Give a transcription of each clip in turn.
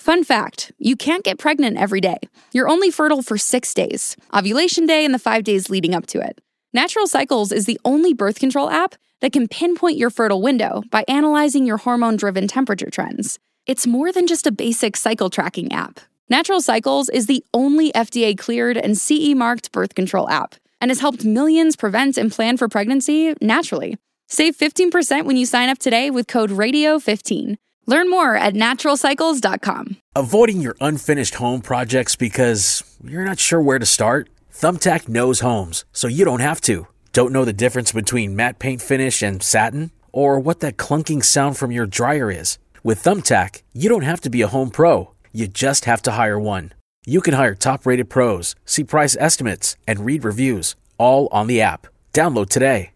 Fun fact, you can't get pregnant every day. You're only fertile for 6 days, ovulation day and the 5 days leading up to it. Natural Cycles is the only birth control app that can pinpoint your fertile window by analyzing your hormone-driven temperature trends. It's more than just a basic cycle tracking app. Natural Cycles is the only FDA-cleared and CE-marked birth control app and has helped millions prevent and plan for pregnancy naturally. Save 15% when you sign up today with code RADIO15. Learn more at naturalcycles.com. Avoiding your unfinished home projects because you're not sure where to start? Thumbtack knows homes, so you don't have to. Don't know the difference between matte paint finish and satin? Or what that clunking sound from your dryer is? With Thumbtack, you don't have to be a home pro. You just have to hire one. You can hire top-rated pros, see price estimates, and read reviews, all on the app. Download today.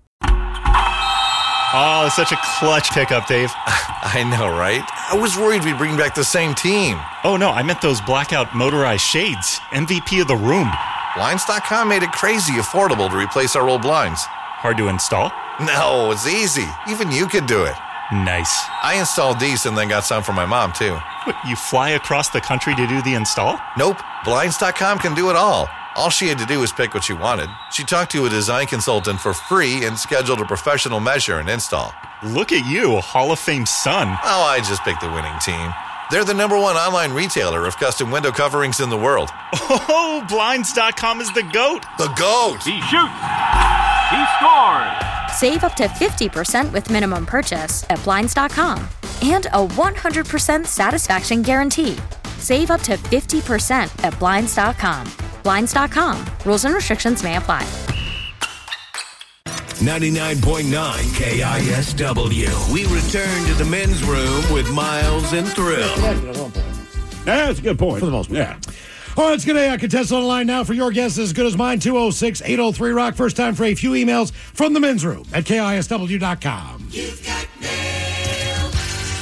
Oh, such a clutch pickup, Dave. I know, right? I was worried we'd bring back the same team. Oh, no, I meant those blackout motorized shades. MVP of the room. Blinds.com made it crazy affordable to replace our old blinds. Hard to install? No, it's easy. Even you could do it. Nice. I installed these and then got some for my mom, too. What, you fly across the country to do the install? Nope. Blinds.com can do it all. All she had to do was pick what she wanted. She talked to a design consultant for free and scheduled a professional measure and install. Look at you, Hall of Fame son. Oh, I just picked the winning team. They're the #1 online retailer of custom window coverings in the world. Oh, Blinds.com is the GOAT. The GOAT! He shoots. He scores. Save up to 50% with minimum purchase at Blinds.com. And a 100% satisfaction guarantee. Save up to 50% at Blinds.com. Blinds.com. Rules and restrictions may apply. 99.9 KISW. We return to the men's room with Miles and Thrill. That's a good point. For the most part. Yeah. All right, let's get a contestant on the line now for your guess as good as mine. 206-803-ROCK. First time for a few emails from the men's room at KISW.com. You've got mail.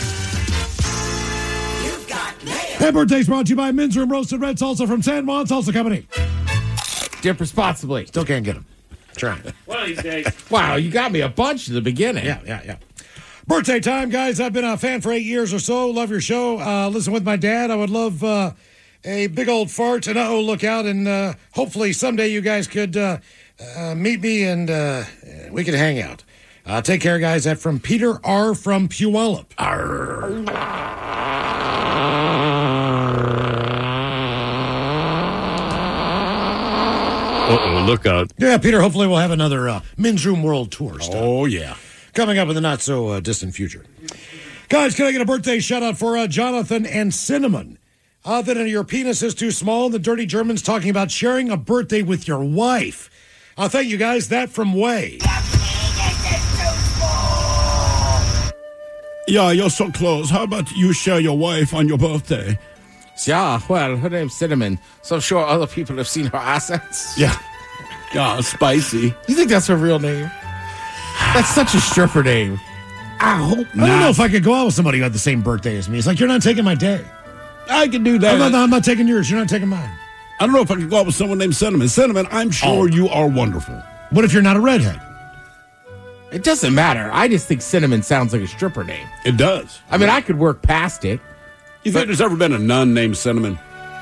You've got mail. Happy birthday's brought to you by Men's Room Roasted Red Salsa from San Juan Salsa Company. Dip responsibly. Still can't get them. Trying. One of these days. Wow, you got me a bunch at the beginning. Yeah. Birthday time, guys. I've been a fan for 8 years or so. Love your show. Listen with my dad. I would love a big old fart and look out. And hopefully someday you guys could meet me and we could hang out. Take care, guys. That's from Peter R. from Puyallup. Uh-oh, look out. Yeah, Peter, hopefully we'll have another Men's Room World Tour stuff. Oh, yeah. Coming up in the not-so-distant future. Guys, can I get a birthday shout-out for Jonathan and Cinnamon? That your penis is too small, and the dirty Germans talking about sharing a birthday with your wife. Thank you, guys. That from Way. Yeah, you're so close. How about you share your wife on your birthday? Yeah, well, her name's Cinnamon, so I'm sure other people have seen her assets. Yeah. Yeah, spicy. You think that's her real name? That's such a stripper name. I hope not. I don't know if I could go out with somebody who had the same birthday as me. It's like, you're not taking my day. I can do that. I'm not taking yours. You're not taking mine. I don't know if I could go out with someone named Cinnamon. Cinnamon, I'm sure you are wonderful. What if you're not a redhead? It doesn't matter. I just think Cinnamon sounds like a stripper name. It does. I mean, I could work past it. You think there's ever been a nun named Cinnamon?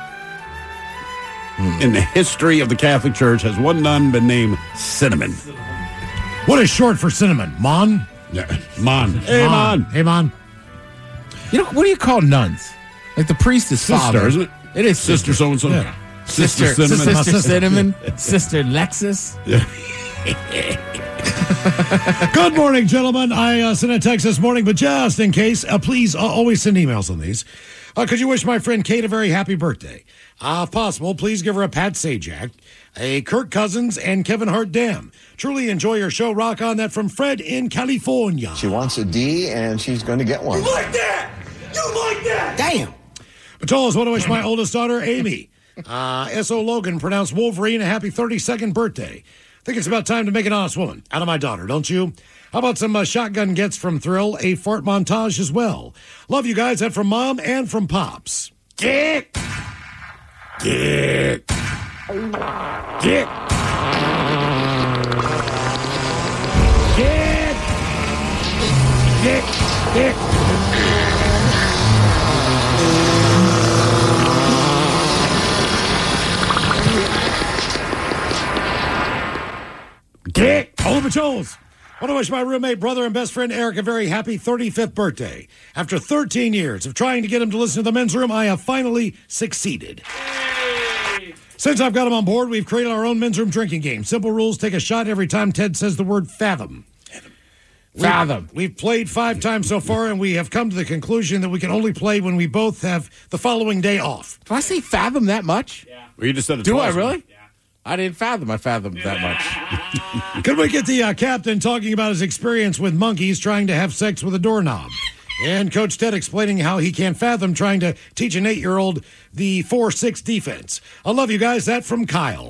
In the history of the Catholic Church, has one nun been named Cinnamon? What is short for cinnamon? Mon? Yeah, Mon. Hey, Mon. Hey, Mon. You know, what do you call nuns? Like the priest is Sister, father. isn't it? It is Sister so-and-so. Yeah. Sister Cinnamon. Sister Cinnamon. Sister Lexus. Yeah. Good morning, gentlemen. I sent a text this morning, but just in case, please always send emails on these. Could you wish my friend Kate a very happy birthday? If possible, please give her a Pat Sajak, a Kirk Cousins, and Kevin Hart Dam. Truly enjoy your show. Rock on. That from Fred in California. She wants a D, and she's going to get one. You like that? You like that? Damn. Patolas want to wish my oldest daughter, Amy, S.O. Logan, pronounced Wolverine, a happy 32nd birthday. I think it's about time to make an honest woman out of my daughter, don't you? How about some shotgun gets from Thrill, a fart montage as well. Love you guys. That from Mom and from Pops. Get. Get. Get. Get. Get. Get. Joels. I want to wish my roommate, brother, and best friend Eric a very happy 35th birthday. After 13 years of trying to get him to listen to the men's room, I have finally succeeded. Since I've got him on board, we've created our own men's room drinking game. Simple rules, take a shot every time Ted says the word fathom. Fathom. We've played 5 times so far, and we have come to the conclusion that we can only play when we both have the following day off. Do I say fathom that much? Well, you just said it Do twice. I really? Yeah. I didn't fathom. I fathomed that much. Could we get the captain talking about his experience with monkeys trying to have sex with a doorknob? And Coach Ted explaining how he can't fathom trying to teach an 8-year-old the 4-6 defense. I love you guys. That from Kyle.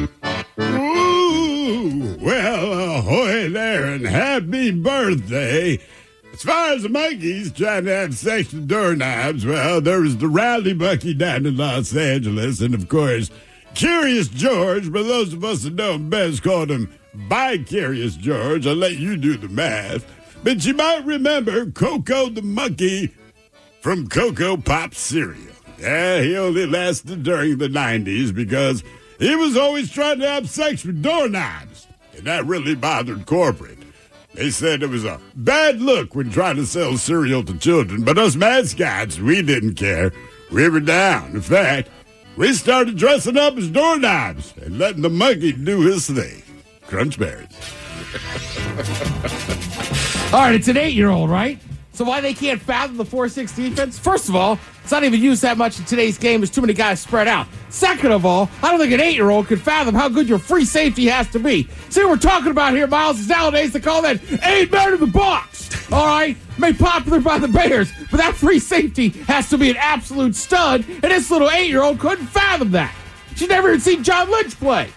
Ooh, well, ahoy there and happy birthday. As far as the monkeys trying to have sex with doorknobs, well, there was the Rowdy Monkey down in Los Angeles, and of course, Curious George, but those of us that know him best called him Bi-Curious George. I'll let you do the math. But you might remember Coco the monkey from Coco Pop cereal. Yeah, he only lasted during the 90s because he was always trying to have sex with doorknobs. And that really bothered corporate. They said it was a bad look when trying to sell cereal to children, but us mascots, we didn't care. We were down. In fact, we started dressing up as doorknobs and letting the monkey do his thing. Crunch berries. All right, it's an 8-year-old, right? So why they can't fathom the 4-6 defense? First of all, it's not even used that much in today's game. There's too many guys spread out. Second of all, I don't think an 8-year-old could fathom how good your free safety has to be. See what we're talking about here, Miles, is nowadays they call that 8 men in the box. All right? Made popular by the Bears, but that free safety has to be an absolute stud, and this little 8-year-old couldn't fathom that. She'd never even seen John Lynch play.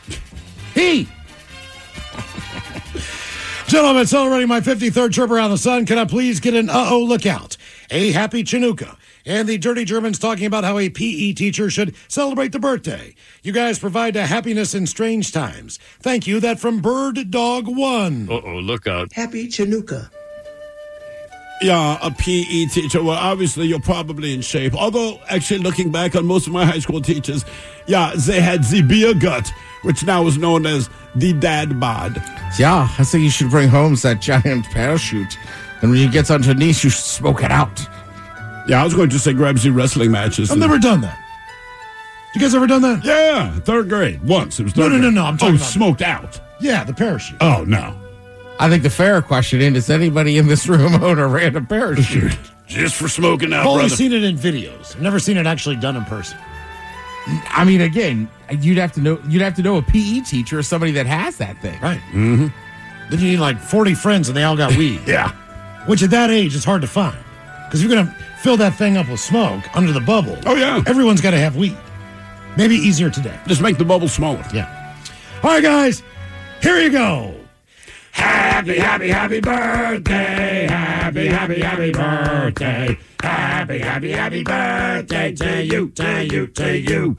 Gentlemen, celebrating my 53rd trip around the sun, can I please get an uh-oh lookout? A happy Chinooka. And the Dirty Germans talking about how a PE teacher should celebrate the birthday. You guys provide happiness in strange times. Thank you. That from Bird Dog 1. Uh-oh, look out. Happy Chinooka. Yeah, a PE teacher. Well, obviously, you're probably in shape. Although, actually, looking back on most of my high school teachers, yeah, they had the beer gut, which now is known as the dad bod. Yeah, I think you should bring home that giant parachute. And when you get underneath, you should smoke it out. Yeah, I was going to say grab the wrestling matches. I've never done that. You guys ever done that? Yeah, 3rd grade. Once. It was 3rd grade. No. I'm talking about smoked out. Yeah, the parachute. Oh, no. I think the fair question is, does anybody in this room own a random parachute? Just for smoking out, I've only brother. seen it in videos. I've never seen it actually done in person. I mean, again, you'd have to know a PE teacher or somebody that has that thing. Right. Mm-hmm. Then you need like 40 friends and they all got weed. Yeah. Which at that age is hard to find. Because you're going to fill that thing up with smoke under the bubble. Oh, yeah. Everyone's got to have weed. Maybe easier today. Just make the bubble smaller. Yeah. All right, guys. Here you go. Happy, happy, happy birthday. Happy, happy, happy birthday. Happy, happy, happy birthday to you, to you, to you.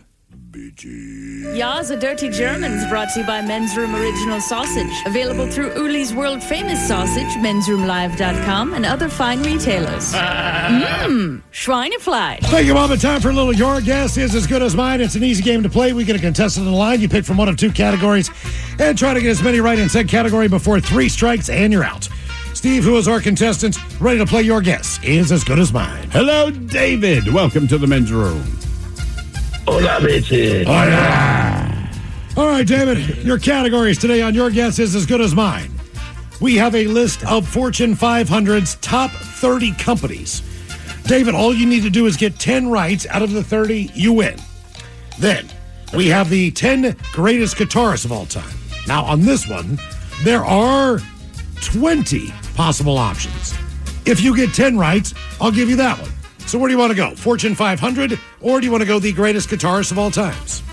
Ya's a Dirty Germans brought to you by Men's Room Original Sausage. Available through Uli's World Famous Sausage, mensroomlive.com, and other fine retailers. Schweinefleisch. Thank you, Mama. Time for a little Your Guess Is As Good As Mine. It's an easy game to play. We get a contestant in the line. You pick from one of 2 categories and try to get as many right in said category before 3 strikes and you're out. Steve, who is our contestant, ready to play Your Guess Is As Good As Mine. Hello, David. Welcome to the men's room. Hola, bitches. Hola. All right, David, your categories today on Your Guess Is As Good As Mine. We have a list of Fortune 500's top 30 companies. David, all you need to do is get 10 right out of the 30, you win. Then, we have the 10 greatest guitarists of all time. Now, on this one, there are 20 possible options. If you get 10 right, I'll give you that one. So where do you want to go? Fortune 500, or do you want to go the greatest guitarist of all times?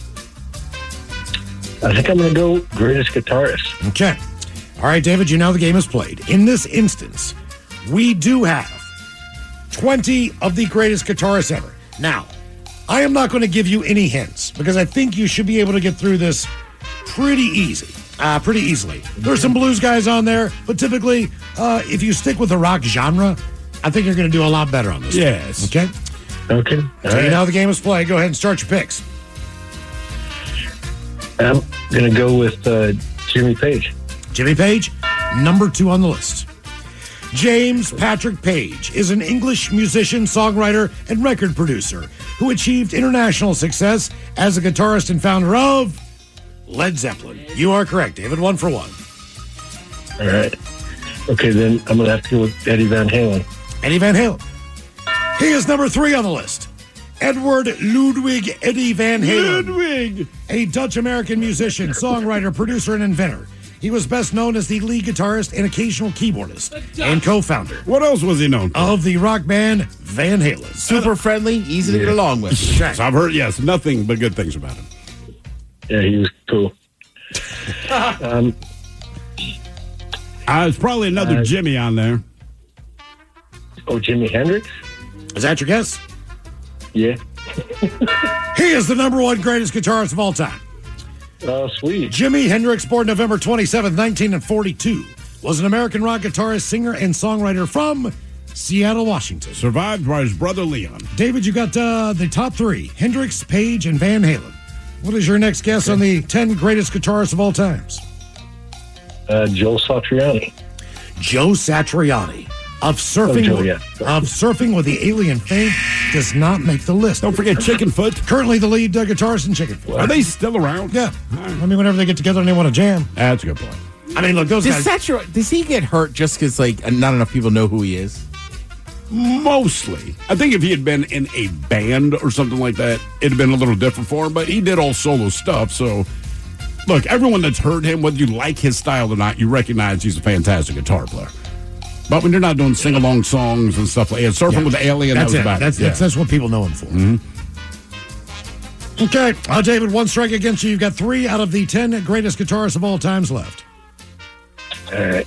I think I'm going to go greatest guitarist. Okay. All right, David, you know the game is played. In this instance, we do have 20 of the greatest guitarists ever. Now, I am not going to give you any hints because I think you should be able to get through this pretty easily. There's some blues guys on there, but typically, if you stick with the rock genre, I think you're going to do a lot better on this. Yes. Okay? Okay. So you know how the game is played. Go ahead and start your picks. I'm going to go with Jimmy Page. Jimmy Page, number 2 on the list. James Patrick Page is an English musician, songwriter, and record producer who achieved international success as a guitarist and founder of Led Zeppelin. You are correct, David. 1 for 1. All right. Okay, then I'm going to have to go with Eddie Van Halen. Eddie Van Halen. He is number 3 on the list. Edward Ludwig Eddie Van Halen. Ludwig! A Dutch-American musician, songwriter, producer, and inventor. He was best known as the lead guitarist and occasional keyboardist and co-founder. What else was he known for? Of the rock band Van Halen. Super friendly, easy to get along with. Yes, I've heard, nothing but good things about him. Yeah, he was cool. There's probably another Jimmy on there. Oh, Jimi Hendrix? Is that your guess? Yeah. He is the number 1 greatest guitarist of all time. Oh, sweet. Jimi Hendrix, born November 27, 1942, was an American rock guitarist, singer, and songwriter from Seattle, Washington. Survived by his brother Leon. David, you got the top 3, Hendrix, Page, and Van Halen. What is your next guess on the 10 greatest guitarists of all times? Joe Satriani. Joe Satriani of surfing, of surfing with the alien fame does not make the list. Don't forget Chickenfoot. Currently the lead guitarist in Chickenfoot. Are they still around? Yeah. I mean, whenever they get together and they want to jam. That's a good point. I mean, look, those guys. Does he get hurt just because not enough people know who he is? Mostly. I think if he had been in a band or something like that, it'd have been a little different for him, but he did all solo stuff, so look, everyone that's heard him, whether you like his style or not, you recognize he's a fantastic guitar player. But when you're not doing sing-along songs and stuff like that, Surfing with the Alien, that's that was about it. That's what people know him for. Mm-hmm. Okay, David, 1 strike against you. You've got 3 out of the 10 greatest guitarists of all times left. All right.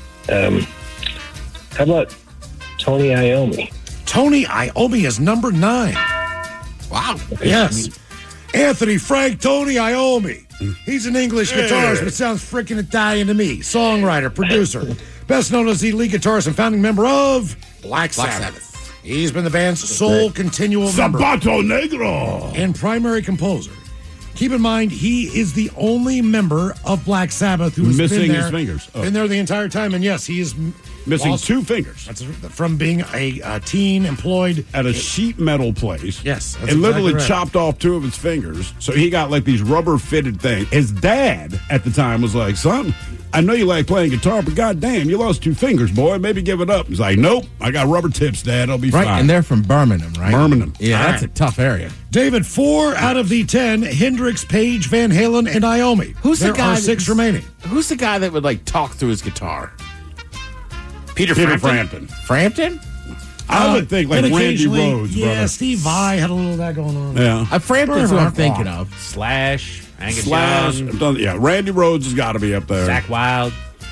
How about Tony Iommi? Tony Iommi is number 9. Wow. Yes. Anthony Frank Tony Iommi. He's an English guitarist, but sounds freaking Italian to me. Songwriter, producer. Best known as the lead guitarist and founding member of Black Sabbath. He's been the band's sole continual member. Sabato Negro. And primary composer. Keep in mind, he is the only member of Black Sabbath who has missing been there, his fingers. Been there the entire time, and yes, he is missing 2 fingers. That's from being a teen employed at a sheet metal place. Yes, that's and literally exactly right. chopped off 2 of his fingers. So he got like these rubber fitted things. His dad at the time was like, "Son, I know you like playing guitar, but goddamn, you lost 2 fingers, boy. Maybe give it up." He's like, "Nope, I got rubber tips, Dad. I'll be fine." And they're from Birmingham, right? Birmingham. Yeah, that's a tough area. David, 4 out of the 10, Hendrix, Page, Van Halen, and Iommi. Who's the guy? There are 6 remaining. Who's the guy that would talk through his guitar? Peter Frampton. Frampton? I would think like and Randy occasionally, Rhoads, yeah, brother. Steve Vai had a little of that going on. Yeah. Frampton's what I'm thinking of. Slash, Angus Young. Yeah, Randy Rhoads has got to be up there. Zakk Wylde.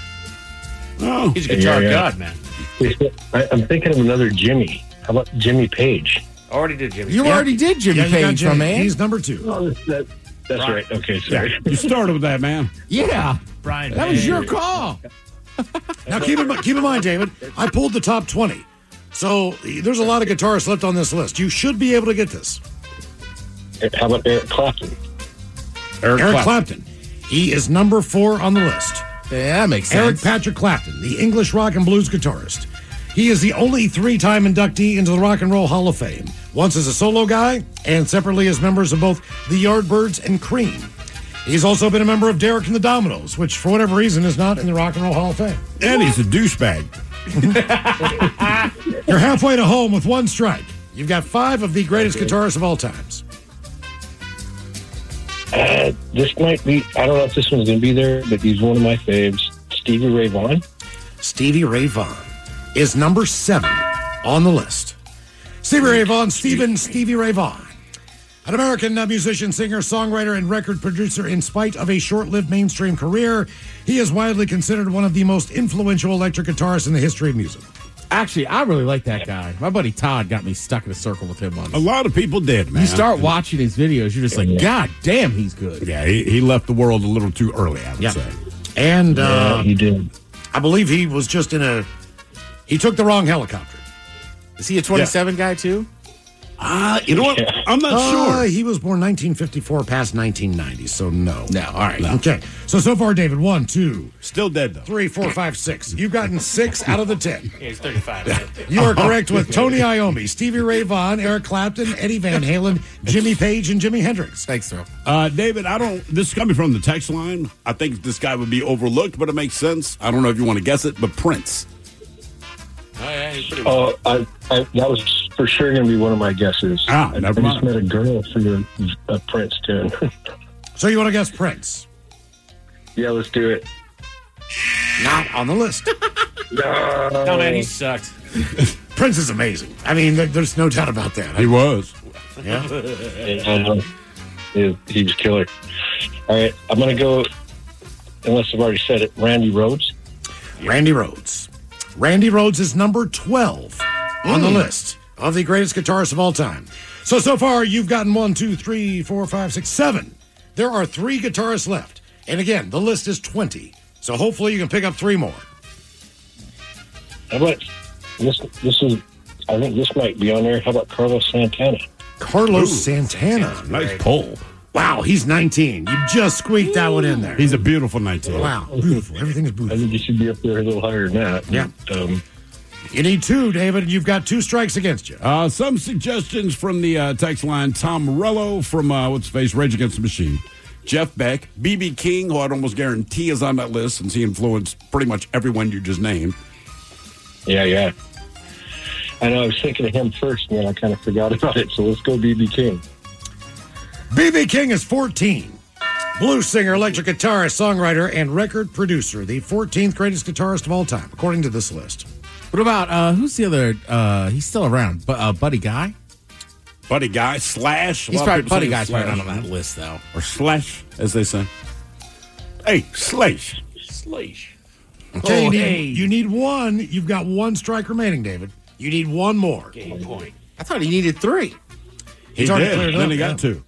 Oh, he's a guitar god, man. I'm thinking of another Jimmy. How about Jimmy Page? Already did Jimmy. You already did Jimmy Page, my man. He's number 2. Oh, that's right. Okay, sorry. Yeah, you started with that, man. Yeah. Brian. That was your call. Now, keep in mind, David, I pulled the top 20. So there's a lot of guitarists left on this list. You should be able to get this. How about Eric Clapton? Eric Clapton. He is number 4 on the list. Yeah, that makes sense. Eric Patrick Clapton, the English rock and blues guitarist. He is the only 3-time inductee into the Rock and Roll Hall of Fame, once as a solo guy and separately as members of both the Yardbirds and Cream. He's also been a member of Derek and the Dominos, which for whatever reason is not in the Rock and Roll Hall of Fame. And he's a douchebag. You're halfway to home with 1 strike. You've got 5 of the greatest guitarists of all times. This might be, I don't know if this one's going to be there, but he's one of my faves. Stevie Ray Vaughan. Stevie Ray Vaughan is number 7 on the list. Stevie Ray Vaughan, Stevie Ray Vaughan. An American musician, singer, songwriter, and record producer. In spite of a short-lived mainstream career, he is widely considered one of the most influential electric guitarists in the history of music. Actually, I really like that guy. My buddy Todd got me stuck in a circle with him once. A lot of people did, man. You start watching his videos, you're just like, God damn, he's good. Yeah, he left the world a little too early, I would say. And he did. I believe he was just he took the wrong helicopter. Is he a 27 guy too? You know what? I'm not sure. He was born 1954 past 1990, so no. No, all right. No. Okay, so far, David, 1, 2, Still dead, though. 3, 4, 5, 6. You've gotten 6 out of the 10. Yeah, he's 35. You are correct with Tony Iommi, Stevie Ray Vaughan, Eric Clapton, Eddie Van Halen, Jimmy Page, and Jimi Hendrix. Thanks, Throw. David, this is coming from the text line. I think this guy would be overlooked, but it makes sense. I don't know if you want to guess it, but Prince. Oh, yeah, he's pretty That was for sure going to be one of my guesses. Never I just mind. met a girl for your Prince tune. So you want to guess Prince? Yeah, let's do it. Not on the list. No, man, he sucked. Prince is amazing. I mean, there's no doubt about that. He was. Yeah. He was killer. All right, I'm going to go, unless I've already said it, Randy Rhoads. Randy Rhoads. Randy Rhoads is number 12 on the list of the greatest guitarists of all time. So far, you've gotten 1, 2, 3, 4, 5, 6, 7. There are 3 guitarists left. And again, the list is 20. So hopefully you can pick up 3 more. How about this is, I think this might be on there. How about Carlos Santana? Carlos Santana. Nice pull. Wow, he's 19. You just squeaked that one in there. He's a beautiful 19. Wow, beautiful. Everything is I beautiful. think you should be up there a little higher than that. Yeah. You need 2, David. You've got 2 strikes against you. Some suggestions from the text line. Tom Morello from, Rage Against the Machine. Jeff Beck. B.B. King, who I'd almost guarantee is on that list since he influenced pretty much everyone you just named. Yeah. I know I was thinking of him first, and then I kind of forgot about it, so let's go B.B. King. B.B. King is 14. Blues singer, electric guitarist, songwriter, and record producer. The 14th greatest guitarist of all time, according to this list. What about, who's the other, he's still around, Buddy Guy? Buddy Guy, Slash. He's probably, Buddy Guy's probably not on that list, though. Or Slash, as they say. Hey, Slash. Okay, you need 1. You've got 1 strike remaining, David. You need 1 more. Game point. I thought he needed 3. He already did. cleared it Then up, he got 2.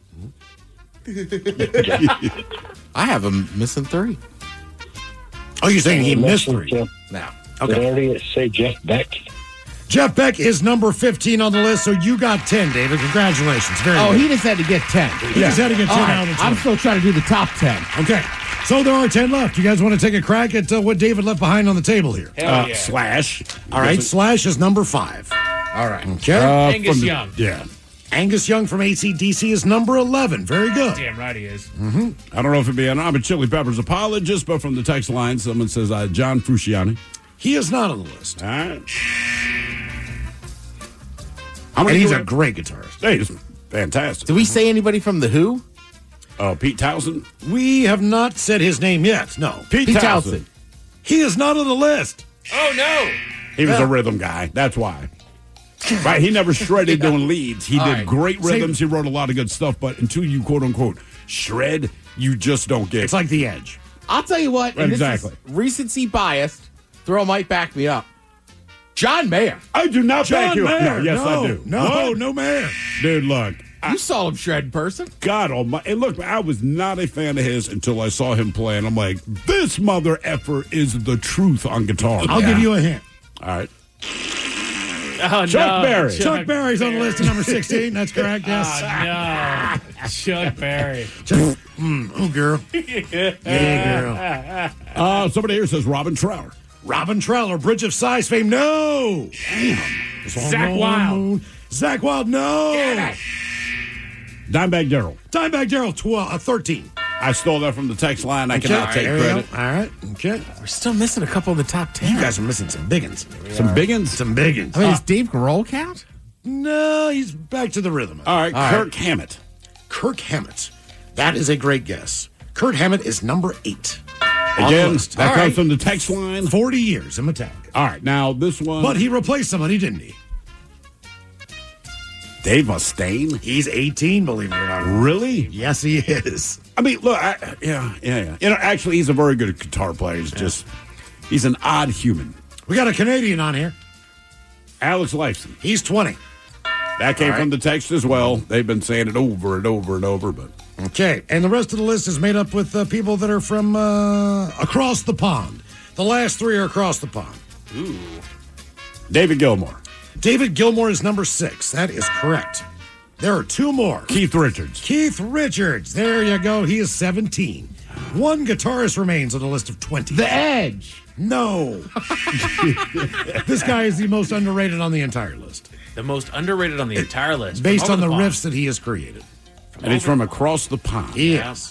I have him missing 3. Oh, you're saying he missed 3? Jeff, Now. Did I already say Jeff Beck? Jeff Beck is number 15 on the list, so you got 10, David. Congratulations. Very Oh, good. he just had to get 10. He just had to get 10 out of the 20. I'm still trying to do the top 10. Okay, so there are 10 left. You guys want to take a crack at what David left behind on the table here? Hell yeah. Slash. All right, Slash is number 5. All right. Okay. Angus Young. Yeah. Angus Young from AC/DC is number 11. Very good. Damn right he is. I don't know if it'd be I'm a Chili Peppers apologist, but from the text line, someone says John Frusciante. He is not on the list. All right. And he's a great guitarist. Hey, he's fantastic. Did we say anybody from The Who? Oh, Pete Townsend? We have not said his name yet. No. Pete Townsend. He is not on the list. Oh, no. He was a rhythm guy. That's why. Right? He never shredded doing leads. He did great rhythms. He wrote a lot of good stuff, but until you quote unquote shred, you just don't get it. It's like The Edge. I'll tell you what. And Exactly. This is recency biased. Throw might back me up. John Mayer. I do not back you up. Mayer. No, yes, I do. No Mayer. Dude, look. You saw him shred in person. God almighty. And look, I was not a fan of his until I saw him play, and I'm like, this mother effer is the truth on guitar. I'll give you a hint. All right. Oh, Chuck Berry. Chuck Berry's on the list at number 16. That's correct, yes. Oh, no. Chuck Berry. Oh, girl. Yeah, girl. Somebody here says Robin Trower. Robin Trower, Bridge of Sighs fame. No. Damn. Zach Wilde. Zach Wilde, no. Dimebag Darrell. Dimebag Darrell, 13. I stole that from the text line. I cannot take credit. All right. Okay. We're still missing a couple of the top 10. You guys are missing some big ones. Some big ones? Some big ones. I mean, is Dave Grohl count? No, he's back to the rhythm. All right, Kirk Hammett. Kirk Hammett. That is a great guess. Kurt Hammett is number 8. Again, that comes from the text line. 40 years in Metallica. All right, now this one. But he replaced somebody, didn't he? Dave Mustaine? He's 18, believe it or not. Really? Yes, he is. I mean, look, yeah. You know, actually, he's a very good guitar player. He's just, he's an odd human. We got a Canadian on here. Alex Lifeson. He's 20. That came from the text as well. They've been saying it over and over and over, but. Okay, and the rest of the list is made up with people that are from across the pond. The last 3 are across the pond. Ooh. David Gilmour. David Gilmour is number 6. That is correct. There are two more. Keith Richards. Keith Richards. There you go. He is 17. One guitarist remains on the list of 20. The Edge. No. This guy is the most underrated on the entire list. The most underrated on the entire list. Based on the riffs that he has created. And he's from across the pond. Yes.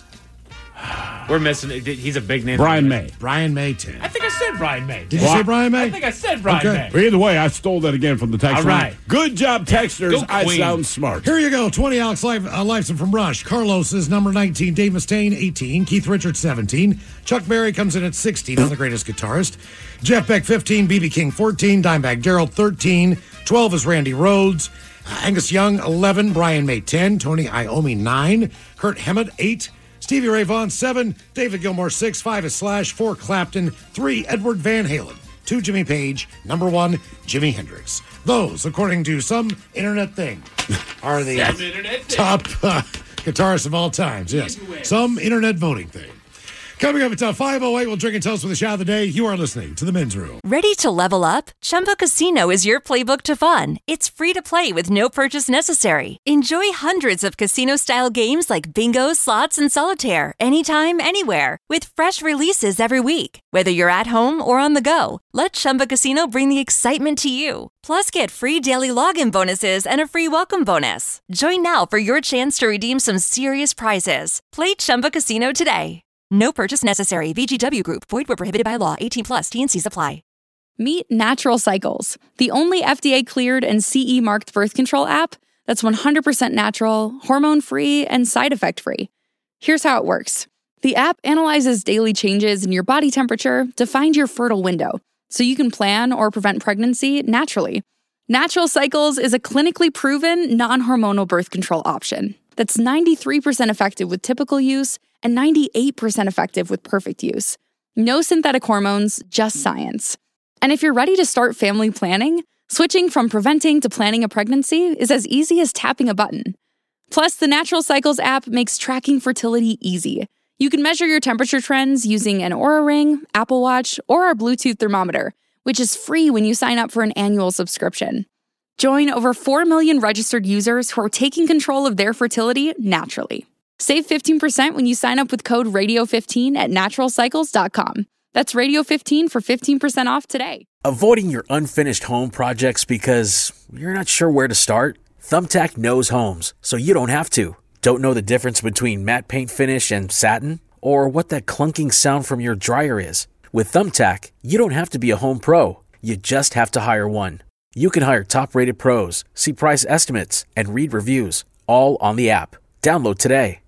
We're missing it. He's a big name. Brian May. Brian May 10. I think I said Brian May. Did you say Brian May? I think I said Brian May. Well, either way, I stole that again from the text All line. right. Good job, texters. Go I Queen. sound smart. Here you go. 20, Alex Lifeson from Rush. Carlos is number 19. Dave Mustaine, 18. Keith Richards, 17. Chuck Berry comes in at 16. I'm the greatest guitarist. Jeff Beck, 15. B.B. King, 14. Dimebag Darrell, 13. 12 is Randy Rhoads. Angus Young, 11. Brian May, 10. Tony Iommi, 9. Kurt Hammett, 8. Stevie Ray Vaughan, 7. David Gilmour, 6. 5 is Slash. 4, Clapton. 3, Edward Van Halen. 2, Jimmy Page. Number 1, Jimi Hendrix. Those, according to some internet thing, are the top guitarists of all times. Yes, some internet voting thing. Coming up at 5:08, we'll drink and toast with the shot of the day. You are listening to The Men's Room. Ready to level up? Chumba Casino is your playbook to fun. It's free to play with no purchase necessary. Enjoy hundreds of casino-style games like bingo, slots, and solitaire anytime, anywhere with fresh releases every week. Whether you're at home or on the go, let Chumba Casino bring the excitement to you. Plus, get free daily login bonuses and a free welcome bonus. Join now for your chance to redeem some serious prizes. Play Chumba Casino today. No purchase necessary. VGW Group. Void where prohibited by law. 18+. T&Cs apply. Meet Natural Cycles, the only FDA-cleared and CE-marked birth control app that's 100% natural, hormone-free, and side effect-free. Here's how it works. The app analyzes daily changes in your body temperature to find your fertile window, so you can plan or prevent pregnancy naturally. Natural Cycles is a clinically proven, non-hormonal birth control option that's 93% effective with typical use and 98% effective with perfect use. No synthetic hormones, just science. And if you're ready to start family planning, switching from preventing to planning a pregnancy is as easy as tapping a button. Plus, the Natural Cycles app makes tracking fertility easy. You can measure your temperature trends using an Oura Ring, Apple Watch, or our Bluetooth thermometer, which is free when you sign up for an annual subscription. Join over 4 million registered users who are taking control of their fertility naturally. Save 15% when you sign up with code RADIO15 at naturalcycles.com. That's Radio15 for 15% off today. Avoiding your unfinished home projects because you're not sure where to start? Thumbtack knows homes, so you don't have to. Don't know the difference between matte paint finish and satin? Or what that clunking sound from your dryer is? With Thumbtack, you don't have to be a home pro. You just have to hire one. You can hire top-rated pros, see price estimates, and read reviews, all on the app. Download today.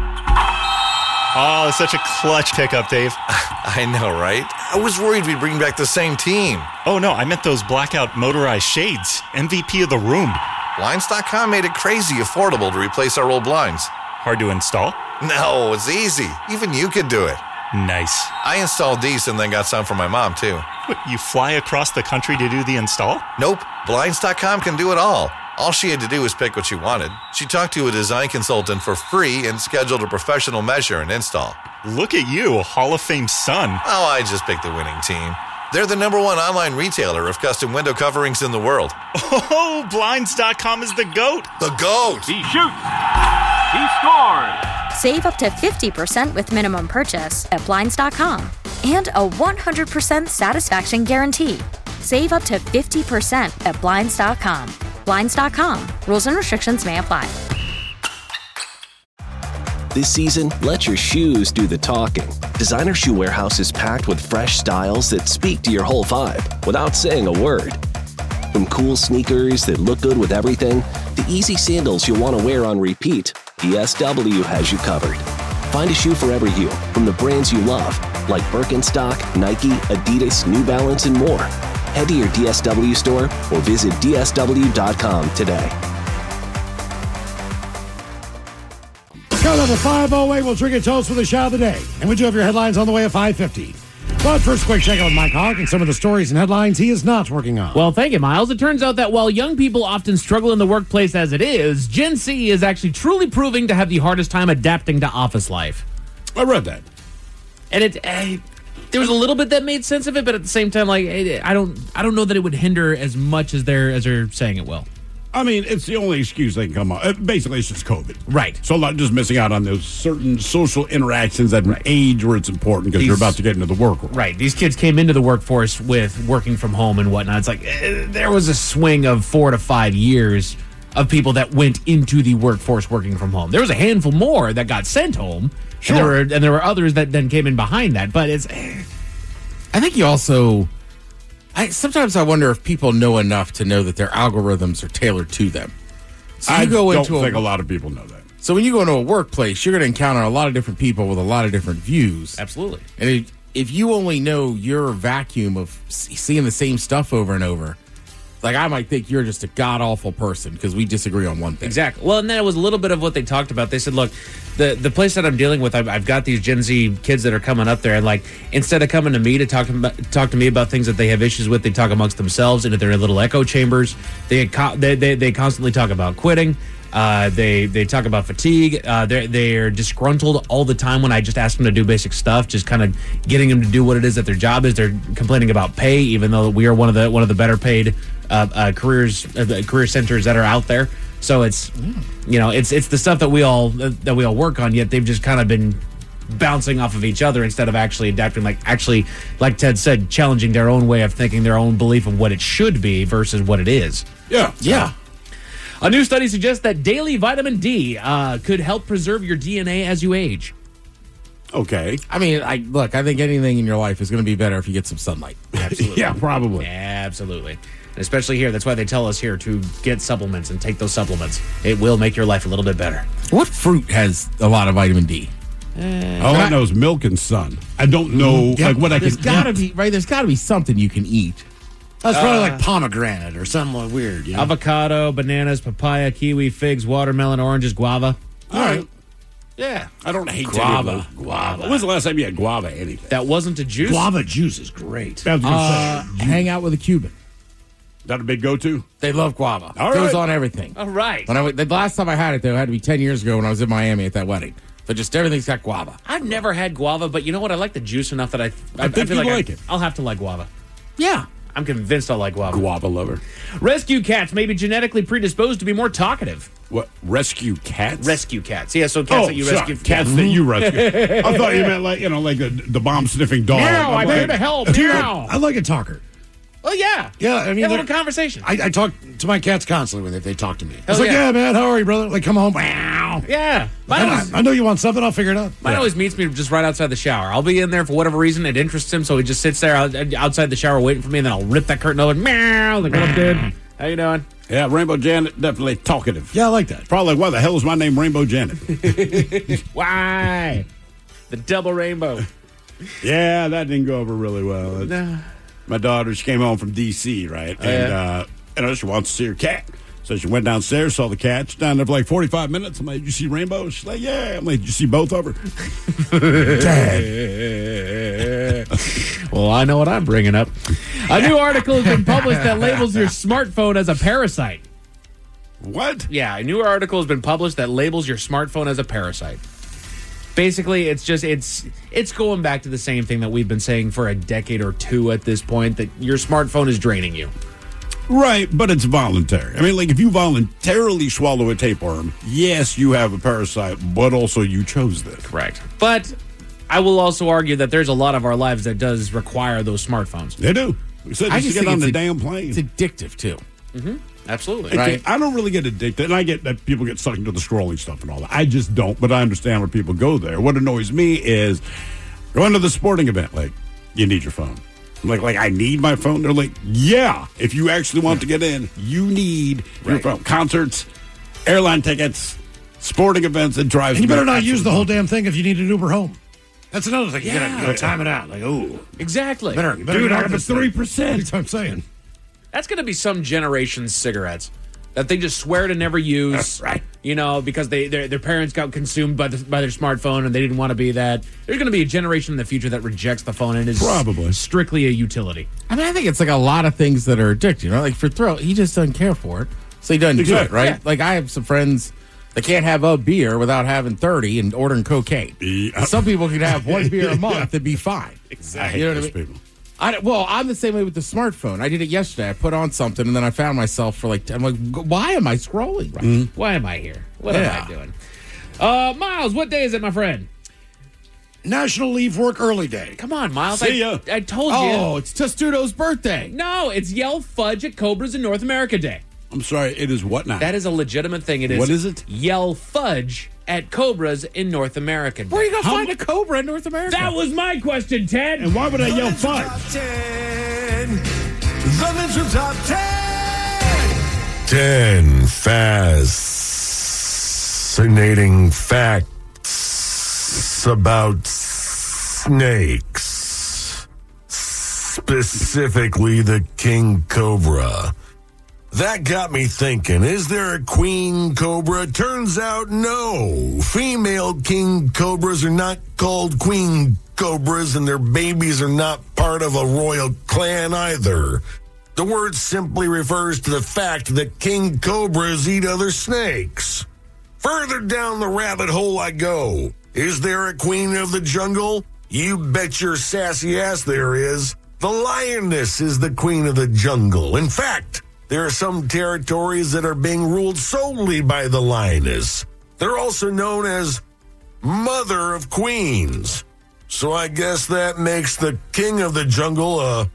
Oh, such a clutch pickup, Dave. I know, right? I was worried we'd bring back the same team. Oh, no, I meant those blackout motorized shades. MVP of the room. Blinds.com made it crazy affordable to replace our old blinds. Hard to install? No, it's easy. Even you could do it. Nice. I installed these and then got some for my mom, too. What, you fly across the country to do the install? Nope. Blinds.com can do it all. All she had to do was pick what she wanted. She talked to a design consultant for free and scheduled a professional measure and install. Look at you, a Hall of Fame son. Oh, I just picked the winning team. They're the #1 online retailer of custom window coverings in the world. Oh, Blinds.com is the GOAT. The GOAT! He shoots. He scores. Save up to 50% with minimum purchase at Blinds.com. And a 100% satisfaction guarantee. Save up to 50% at Blinds.com. Blinds.com. Rules and restrictions may apply. This season, let your shoes do the talking. Designer Shoe Warehouse is packed with fresh styles that speak to your whole vibe without saying a word. From cool sneakers that look good with everything, to easy sandals you'll want to wear on repeat, DSW has you covered. Find a shoe for every you from the brands you love, like Birkenstock, Nike, Adidas, New Balance, and more. Head to your DSW store or visit DSW.com today. Coming up at 5:08, we'll drink a toast with a shot of the day. And we do have your headlines on the way at 5:50. But first, quick check-in with Mike Hawk and some of the stories and headlines he is not working on. Well, thank you, Miles. It turns out that while young people often struggle in the workplace as it is, Gen Z is actually truly proving to have the hardest time adapting to office life. I read that. And there was a little bit that made sense of it, but at the same time, like I don't know that it would hinder as much as they're saying it will. I mean, it's the only excuse they can come up. Basically, it's just COVID. Right. So not just missing out on those certain social interactions at an age where it's important because you're about to get into the workforce. Right. These kids came into the workforce with working from home and whatnot. It's like there was a swing of 4 to 5 years of people that went into the workforce working from home. There was a handful more that got sent home. Sure. And there were others that then came in behind that. But it's... I think you also... sometimes I wonder if people know enough to know that their algorithms are tailored to them. So I don't think a lot of people know that. So when you go into a workplace, you're going to encounter a lot of different people with a lot of different views. Absolutely. And if you only know your vacuum of seeing the same stuff over and over, like I might think you're just a god-awful person because we disagree on one thing. Exactly. Well, and then it was a little bit of what they talked about. They said, look, the place that I'm dealing with, I've got these Gen Z kids that are coming up there, and like instead of coming to me to talk to me about things that they have issues with, they talk amongst themselves into their little echo chambers. They constantly talk about quitting. They talk about fatigue. They're disgruntled all the time when I just ask them to do basic stuff, just kind of getting them to do what it is that their job is. They're complaining about pay, even though we are one of the better paid career centers that are out there. So it's it's the stuff that we all work on. Yet they've just kind of been bouncing off of each other instead of actually adapting. Like Ted said, challenging their own way of thinking, their own belief of what it should be versus what it is. Yeah. A new study suggests that daily vitamin D could help preserve your DNA as you age. Okay. I mean, I think anything in your life is going to be better if you get some sunlight. Absolutely. Yeah, probably. Absolutely. And especially here. That's why they tell us here to get supplements and take those supplements. It will make your life a little bit better. What fruit has a lot of vitamin D? All I know is milk and sun. I don't know what I can There's got to be, right? There's got to be something you can eat. That's probably like pomegranate or something weird. You know? Avocado, bananas, papaya, kiwi, figs, watermelon, oranges, guava. All right. Yeah. I don't hate Guava. When was the last time you had guava anything? That wasn't a juice? Guava juice is great. I was gonna say, Hang out with a Cuban. is that a big go-to? They love guava. All Goes right. on everything. All right. The last time I had it, though, had to be 10 years ago when I was in Miami at that wedding. But just everything's got guava. I've never had guava, but you know what? I like the juice enough that I think feel you like it. I'll have to like guava. Yeah. I'm convinced I'll like guava. Guava lover. Rescue cats may be genetically predisposed to be more talkative. What? Rescue cats? Rescue cats. Yeah, so cats that you rescue. Cats that you rescue. I thought you meant like the bomb-sniffing dog. Meow, I'm here to help. Meow. I like a talker. Oh, yeah. Yeah, I mean, have a they're- conversation. I talk to my cats constantly when they talk to me. Hell It's like, yeah. yeah, man, how are you, brother? Like, come home. Wow. Yeah. I know you want something. I'll figure it out. Mine always meets me just right outside the shower. I'll be in there for whatever reason. It interests him, so he just sits there outside the shower waiting for me, and then I'll rip that curtain open. Meow. Like, what up, dude? How you doing? Yeah, Rainbow Janet, definitely talkative. Yeah, I like that. Probably like, why the hell is my name Rainbow Janet? Why? The double rainbow. Yeah, that didn't go over really well. No. My daughter, she came home from D.C., right? And she wants to see her cat. So she went downstairs, saw the cat. She's down there for like 45 minutes. I'm like, did you see Rainbow? She's like, yeah. I'm like, did you see both of her? Dad. Well, I know what I'm bringing up. A new article has been published that labels your smartphone as a parasite. What? Yeah, a new article has been published that labels your smartphone as a parasite. Basically, it's going back to the same thing that we've been saying for a decade or two at this point, that your smartphone is draining you. Right, but it's voluntary. I mean, like, if you voluntarily swallow a tapeworm, yes, you have a parasite, but also you chose this. Correct. But I will also argue that there's a lot of our lives that does require those smartphones. They do. We said just to get on the damn plane. It's addictive, too. Mm-hmm. Absolutely. Right. I don't really get addicted, and I get that people get sucked into the scrolling stuff and all that. I just don't, but I understand where people go there. What annoys me is going to the sporting event, like, you need your phone. I'm like, I need my phone? They're like, yeah, if you actually want to get in, you need your phone. Concerts, airline tickets, sporting events, it drives And you me better not use absolutely the whole damn thing if you need an Uber home. That's another thing. You gotta time it out. Like, oh. Exactly. Better Dude, get I off have a this thing. 3%. That's what I'm saying. That's going to be some generation's cigarettes that they just swear to never use. That's right. You know, because their parents got consumed by their smartphone and they didn't want to be that. There's going to be a generation in the future that rejects the phone and is Probably. strictly a utility. I mean, I think it's like a lot of things that are addictive. You know, like for Thrill, he just doesn't care for it, so he doesn't do it, right? Yeah. Like I have some friends that can't have a beer without having 30 and ordering cocaine. Some people can have one beer a month and be fine. Exactly. You know what I Those mean? people. I'm the same way with the smartphone. I did it yesterday. I put on something, and then I found myself I'm like, why am I scrolling? Right? Why am I here? What am I doing? Miles, what day is it, my friend? National Leave Work Early Day. Come on, Miles. See ya. I told you. Oh, it's Testudo's birthday. No, it's Yell Fudge at Cobras in North America Day. I'm sorry, it is what now? That is a legitimate thing. It is. What is it? Yell Fudge at Cobras in North America Day. Where are you going to find a Cobra in North America? That was my question, Ted. And why would I yell fudge? The Men's Room Top 10. 10 fascinating facts about snakes, specifically the king cobra. That got me thinking, is there a queen cobra? Turns out no. Female king cobras are not called queen cobras, and their babies are not part of a royal clan either. The word simply refers to the fact that king cobras eat other snakes. Further down the rabbit hole I go. Is there a queen of the jungle? You bet your sassy ass there is. The lioness is the queen of the jungle. In fact, there are some territories that are being ruled solely by the lioness. They're also known as Mother of Queens. So I guess that makes the king of the jungle a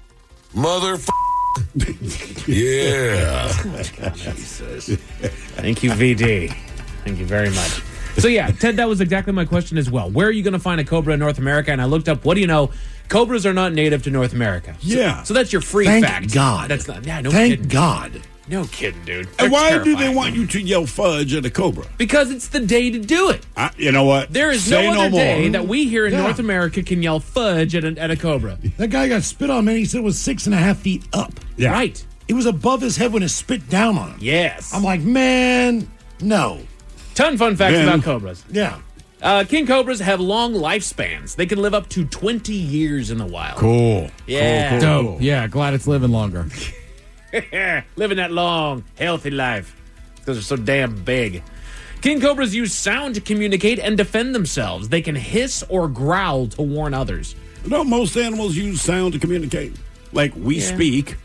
yeah. Jesus. Thank you, VD. Thank you very much. So yeah, Ted, that was exactly my question as well. Where are you going to find a cobra in North America? And I looked up, what do you know? Cobras are not native to North America. Yeah. So that's your free Thank fact. God. That's not, yeah, no Thank kidding. God. No kidding, dude. And why do they terrifying. want you to yell fudge at a cobra? Because it's the day to do it. You know what? There is Say no other day more. that we here in Yeah. North America can yell fudge at a cobra. That guy got spit on, man. He said it was 6.5 feet up. Yeah. Right. It was above his head when it spit down on him. Yes. I'm like, man, no. Ton fun facts Ben. about cobras. Yeah. King cobras have long lifespans. They can live up to 20 years in the wild. Cool. Yeah. Dope. Yeah, glad it's living longer. Living that long, healthy life. Because they're so damn big. King cobras use sound to communicate and defend themselves. They can hiss or growl to warn others. Don't most animals use sound to communicate? Like we speak.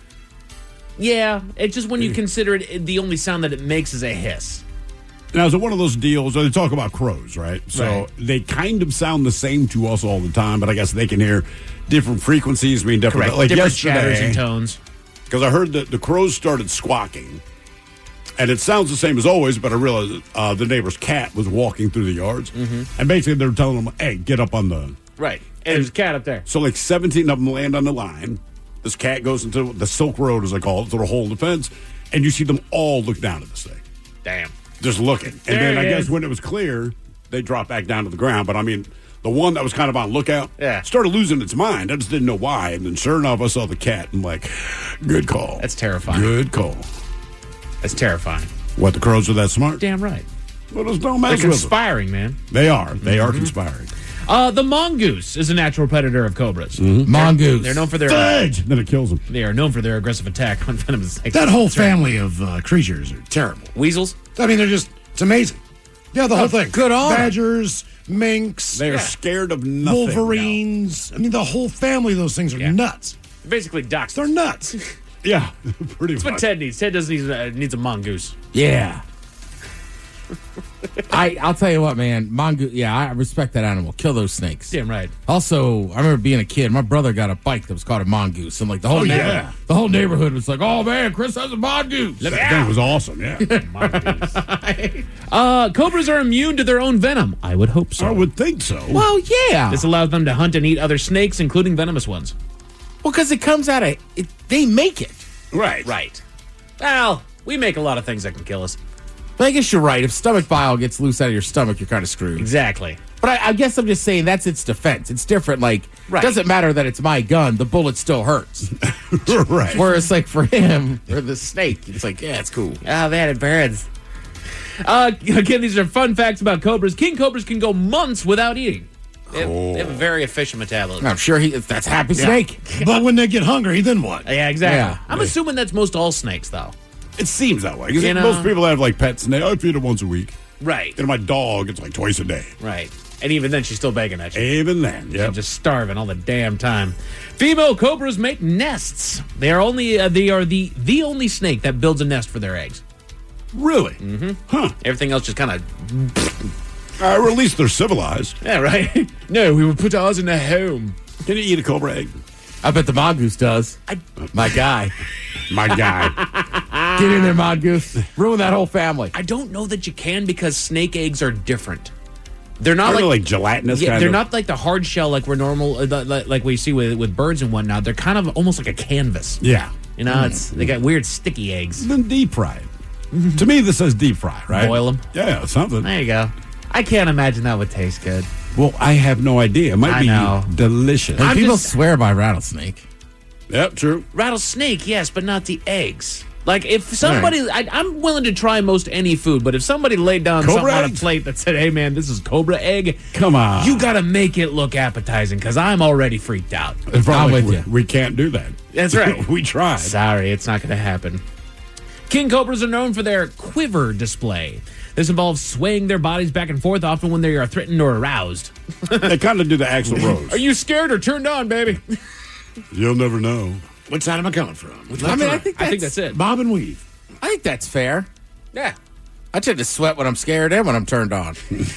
Yeah, it's just when you consider it, the only sound that it makes is a hiss. Now, is it one of those deals? They talk about crows, right? So Right. they kind of sound the same to us all the time, but I guess they can hear different frequencies, mean different. Correct. Like Different yesterday, chatters and tones. because I heard that the crows started squawking, and it sounds the same as always, but I realized the neighbor's cat was walking through the yards, and basically they were telling them, "Hey, get up on the." Right. And there's a cat up there. So like 17 of them land on the line. This cat goes into the Silk Road, as I call it, through a hole in the fence, and you see them all look down at this thing. Damn. Just looking. And There then I it guess is. when it was clear, they dropped back down to the ground. But I mean, the one that was kind of on lookout Yeah. started losing its mind. I just didn't know why. And then sure enough, I saw the cat and like, good call. That's terrifying. Good call. That's terrifying. What, the crows are that smart? Damn right. Well, just don't mess They're with them. conspiring, man. They are. They are conspiring. The mongoose is a natural predator of cobras. Mongoose. They're known for their Fudge! Then it kills them. They are known for their aggressive attack on venomous snakes. That whole That's right. family of creatures are terrible. Weasels. I mean, they're just, it's amazing. Yeah, the whole thing. good on 'em. Badgers, minks, They are scared of nothing. wolverines. I mean, the whole family of those things are nuts. They're basically ducks. They're nuts. now. Yeah, pretty That's what much. Ted needs. Ted doesn't needs a mongoose. Yeah. I'll tell you what, man. Mongoose. Yeah, I respect that animal. Kill those snakes. Damn right. Also, I remember being a kid. My brother got a bike that was called a mongoose, and like the whole yeah. the whole neighborhood was like, "Oh man, Chris has a mongoose." That thing was awesome, yeah. Cobras are immune to their own venom. I would hope so. I would think so. Well, yeah. This allows them to hunt and eat other snakes, including venomous ones. Well, because it comes out of it. They make it. Right. Right. Well, we make a lot of things that can kill us. But I guess you're right. If stomach bile gets loose out of your stomach, you're kind of screwed. Exactly. But I guess I'm just saying that's its defense. It's different. Like, Right. it doesn't matter that it's my gun. The bullet still hurts. Right. Whereas, like, for him, or the snake, it's like, yeah, it's cool. Oh, man, it burns. Again, these are fun facts about cobras. King cobras can go months without eating. They have a very efficient metabolism. I'm sure that's Happy Snake. But when they get hungry, then what? Yeah, exactly. Yeah. I'm assuming that's most all snakes, though. It seems that way. 'Cause You know? most people have like pets, and I feed it once a week. Right. And my dog, it's like twice a day. Right. And even then, she's still begging at you. Even then, She's just starving all the damn time. Female cobras make nests. They are the only snake that builds a nest for their eggs. Really? Mm-hmm. Huh. Everything else just kind of... Or at least they're civilized. Yeah, right? No, we would put ours in a home. Can you eat a cobra egg? I bet the mongoose does. My guy. My guy. Get in there, mongoose. Ruin that whole family. I don't know that you can because snake eggs are different. They're not like gelatinous. Yeah, kind they're of? not like the hard shell like we're normal, like we see with birds and whatnot. They're kind of almost like a canvas. Yeah. You know, they got weird sticky eggs. Then deep fried. To me, this says deep fry, right? Boil them. Yeah, something. There you go. I can't imagine that would taste good. Well, I have no idea. It might be delicious. And people swear by rattlesnake. Yep, true. Rattlesnake, yes, but not the eggs. Like, if somebody... I'm willing to try most any food, but if somebody laid down something on a plate that said, hey, man, this is cobra egg... Come on. You got to make it look appetizing, because I'm already freaked out. I'm with you. We can't do that. That's right. We tried. Sorry, it's not going to happen. King cobras are known for their quiver display. This involves swaying their bodies back and forth, often when they are threatened or aroused. They kind of do the Axl Rose. Are you scared or turned on, baby? You'll never know. Which side am I coming from? I think that's it. Bob and weave. I think that's fair. Yeah. I tend to sweat when I'm scared and when I'm turned on.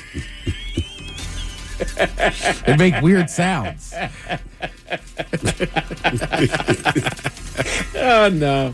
They make weird sounds. Oh, no.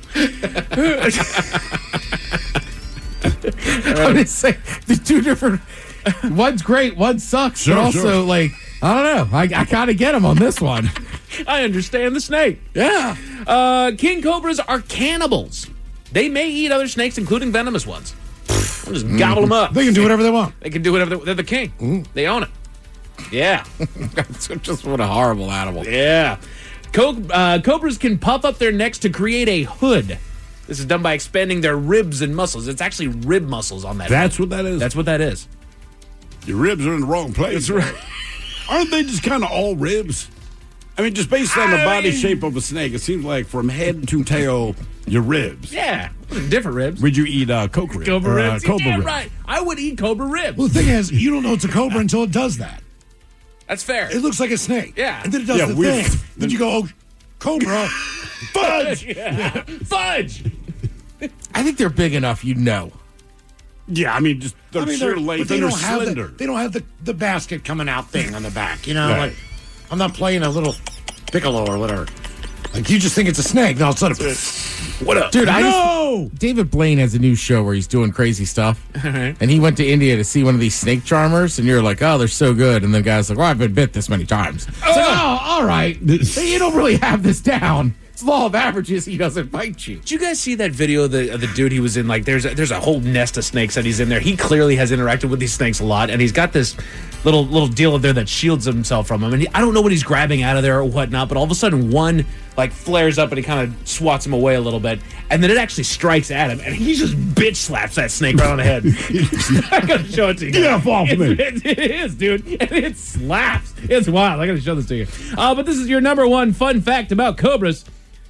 I'm just saying, the two different... One's great, one sucks, Sure, but also, like, I don't know. I kind of get him on this one. I understand the snake. Yeah. King cobras are cannibals. They may eat other snakes, including venomous ones. I'll just gobble them up. They can do whatever they want. They can do whatever they're the king. They own it. Yeah. Just what a horrible animal. Yeah. Cobras can puff up their necks to create a hood. This is done by expanding their ribs and muscles. It's actually rib muscles on that. That's what that is? That's what that is. Your ribs are in the wrong place. That's right. Aren't they just kind of all ribs? I mean, just based on the body shape of a snake, it seems like from head to tail, your ribs. Yeah. Different ribs. Would you eat cobra ribs? Cobra ribs? Cobra Yeah, ribs. right. I would eat cobra ribs. Well, the thing is, you don't know it's a cobra until it does that. That's fair. It looks like a snake. Yeah. And then it does the thing. Then you go, oh, cobra. Fudge! Yeah. Fudge! I think they're big enough, you know. Yeah, I mean, just their sheer length and they're slender. They don't have the basket coming out thing on the back. You know, Right. like, I'm not playing a little piccolo or whatever. Like, you just think it's a snake. Now, all of a sudden, what up? Dude, no! David Blaine has a new show where he's doing crazy stuff. And he went to India to see one of these snake charmers, and you're like, oh, they're so good. And the guy's like, well, I've been bit this many times. It's like, oh, all right. You don't really have this down. It's law of averages. He doesn't bite you. Did you guys see that video of the dude he was in? Like, there's a whole nest of snakes that he's in there. He clearly has interacted with these snakes a lot, and he's got this little deal up there that shields himself from them. And I don't know what he's grabbing out of there or whatnot, but all of a sudden one like flares up and he kind of swats him away a little bit, and then it actually strikes at him, and he just bitch slaps that snake right on the head. I gotta show it to you. Get off of me. It is, dude. And it slaps. It's wild. I gotta show this to you. But this is your number one fun fact about cobras.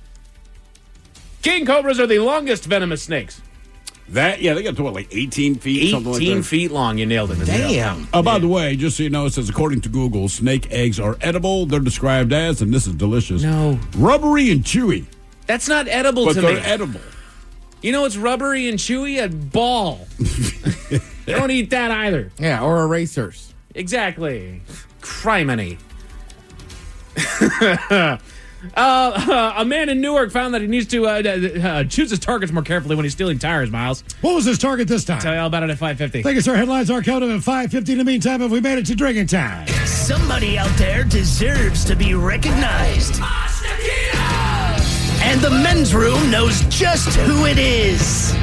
King cobras are the longest venomous snakes. They got to what, like 18 feet? Something like 18 that? feet long. You nailed it. Damn. By the way, just so you know, it says, according to Google, snake eggs are edible. They're described as, and this is delicious, No. rubbery and chewy. That's not edible But to they're me. edible. You know what's rubbery and chewy? A ball. Don't eat that either. Yeah, or erasers. Exactly. Criminy. A man in Newark found that he needs to choose his targets more carefully when he's stealing tires, Miles. What was his target this time? Tell you all about it at 5:50. Thank you, sir. Headlines are coming at 5:50. In the meantime, have we made it to drinking time? Somebody out there deserves to be recognized. And the men's room knows just who it is.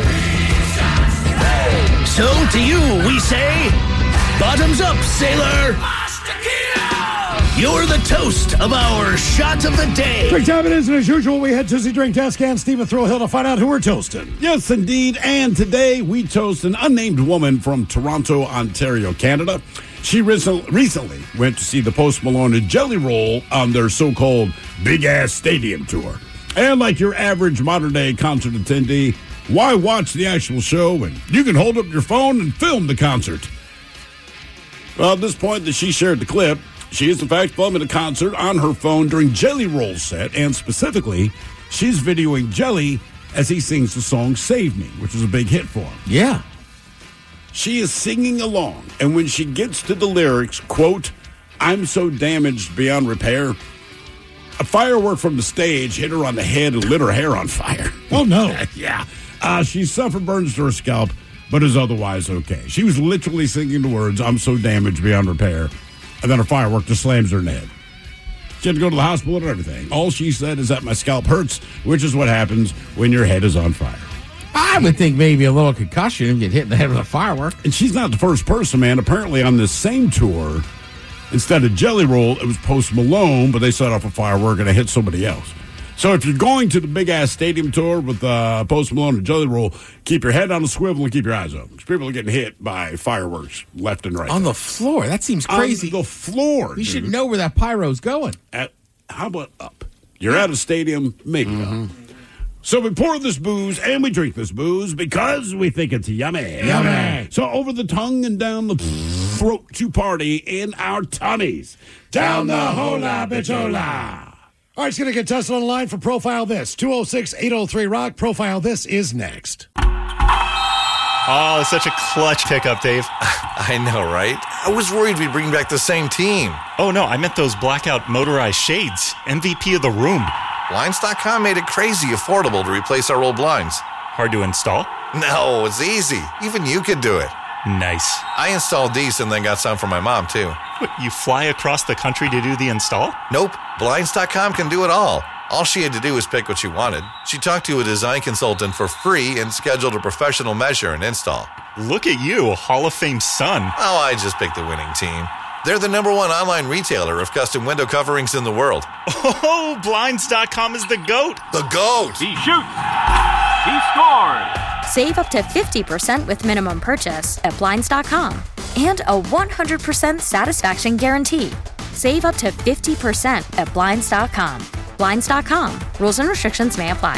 So to you, we say, bottoms up, sailor. You're the toast of our shot of the day. Drink time it is, and as usual, we head to the drink desk and Stephen Throwhill to find out who we're toasting. Yes, indeed. And today we toast an unnamed woman from Toronto, Ontario, Canada. She recently went to see the Post Malone and Jelly Roll on their so-called big-ass stadium tour. And like your average modern-day concert attendee, why watch the actual show when you can hold up your phone and film the concert? Well, at this point that she shared the clip, she is in fact filming a concert on her phone during Jelly Roll's set, and specifically, she's videoing Jelly as he sings the song Save Me, which is a big hit for him. Yeah. She is singing along, and when she gets to the lyrics, quote, "I'm so damaged beyond repair," a firework from the stage hit her on the head and lit her hair on fire. Oh, no. Yeah. She suffered burns to her scalp, but is otherwise okay. She was literally singing the words, "I'm so damaged beyond repair," and then a firework just slams her in the head. She had to go to the hospital and everything. All she said is that my scalp hurts, which is what happens when your head is on fire. I would think maybe a little concussion and get hit in the head with a firework. And she's not the first person, man. Apparently on this same tour, instead of Jelly Roll, it was Post Malone, but they set off a firework and it hit somebody else. So if you're going to the big-ass stadium tour with Post Malone and Jelly Roll, keep your head on a swivel and keep your eyes open. Because people are getting hit by fireworks left and right. On the floor? That seems crazy. On the floor, You should know where that pyro's going. How about up? You're at a stadium, maybe up. So we pour this booze and we drink this booze because we think it's yummy. Yummy. So over the tongue and down the throat to party in our tummies. Down the hola bichola. All right, it's going to get tested on the line for Profile This. 206-803-ROCK. Profile This is next. Oh, it's such a clutch pickup, Dave. I know, right? I was worried we'd bring back the same team. Oh, no, I meant those blackout motorized shades. MVP of the room. Blinds.com made it crazy affordable to replace our old blinds. Hard to install? No, it's easy. Even you could do it. Nice. I installed these and then got some for my mom, too. What, you fly across the country to do the install? Nope. Blinds.com can do it all. All she had to do was pick what she wanted. She talked to a design consultant for free and scheduled a professional measure and install. Look at you, Hall of Fame son. Oh, I just picked the winning team. They're the #1 online retailer of custom window coverings in the world. Oh, Blinds.com is the GOAT. The GOAT! He shoots. He scores. Save up to 50% with minimum purchase at Blinds.com. And a 100% satisfaction guarantee. Save up to 50% at Blinds.com. Blinds.com. Rules and restrictions may apply.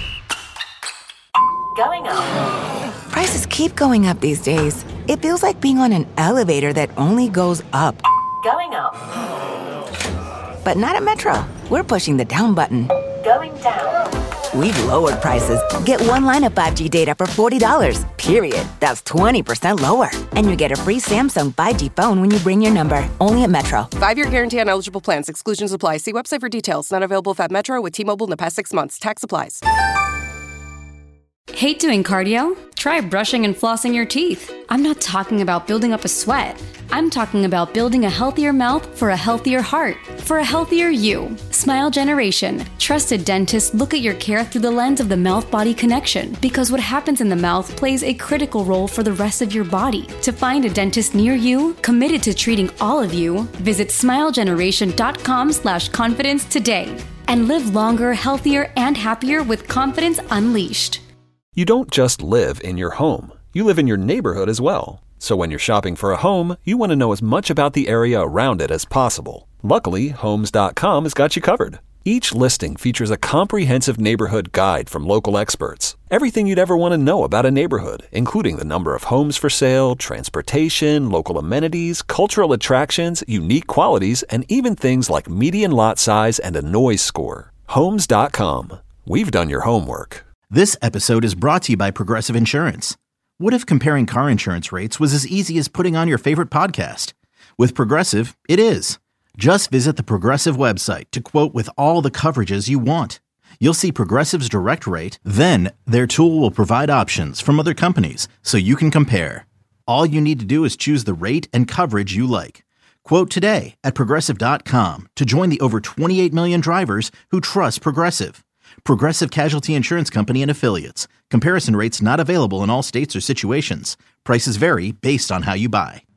Going up. Prices keep going up these days. It feels like being on an elevator that only goes up. Going up. But not at Metro. We're pushing the down button. Going down. We've lowered prices. Get one line of 5G data for $40, period. That's 20% lower. And you get a free Samsung 5G phone when you bring your number. Only at Metro. 5-year guarantee on eligible plans. Exclusions apply. See website for details. Not available at Metro with T-Mobile in the past 6 months. Tax applies. Hate doing cardio? Try brushing and flossing your teeth. I'm not talking about building up a sweat. I'm talking about building a healthier mouth for a healthier heart, for a healthier you. Smile Generation. Trusted dentists look at your care through the lens of the mouth-body connection because what happens in the mouth plays a critical role for the rest of your body. To find a dentist near you, committed to treating all of you, visit smilegeneration.com/confidence today and live longer, healthier, and happier with confidence unleashed. You don't just live in your home. You live in your neighborhood as well. So when you're shopping for a home, you want to know as much about the area around it as possible. Luckily, Homes.com has got you covered. Each listing features a comprehensive neighborhood guide from local experts. Everything you'd ever want to know about a neighborhood, including the number of homes for sale, transportation, local amenities, cultural attractions, unique qualities, and even things like median lot size and a noise score. Homes.com. We've done your homework. This episode is brought to you by Progressive Insurance. What if comparing car insurance rates was as easy as putting on your favorite podcast? With Progressive, it is. Just visit the Progressive website to quote with all the coverages you want. You'll see Progressive's direct rate, then their tool will provide options from other companies so you can compare. All you need to do is choose the rate and coverage you like. Quote today at Progressive.com to join the over 28 million drivers who trust Progressive. Progressive Casualty Insurance Company and Affiliates. Comparison rates not available in all states or situations. Prices vary based on how you buy.